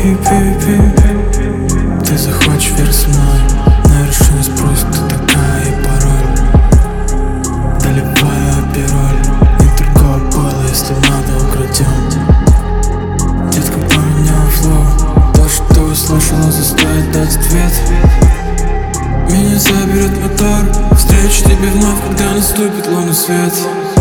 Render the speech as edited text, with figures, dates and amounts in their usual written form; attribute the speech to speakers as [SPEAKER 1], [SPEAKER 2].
[SPEAKER 1] Ты захочешь вверх со мной, на вершине спросит, кто такая и пароль. Доливаю пироль, не другого было, если надо украдем. Детка поменяла флоу, то, что услышала, заставит дать ответ. Меня заберет мотор, встречу тебе вновь, когда наступит лунный свет.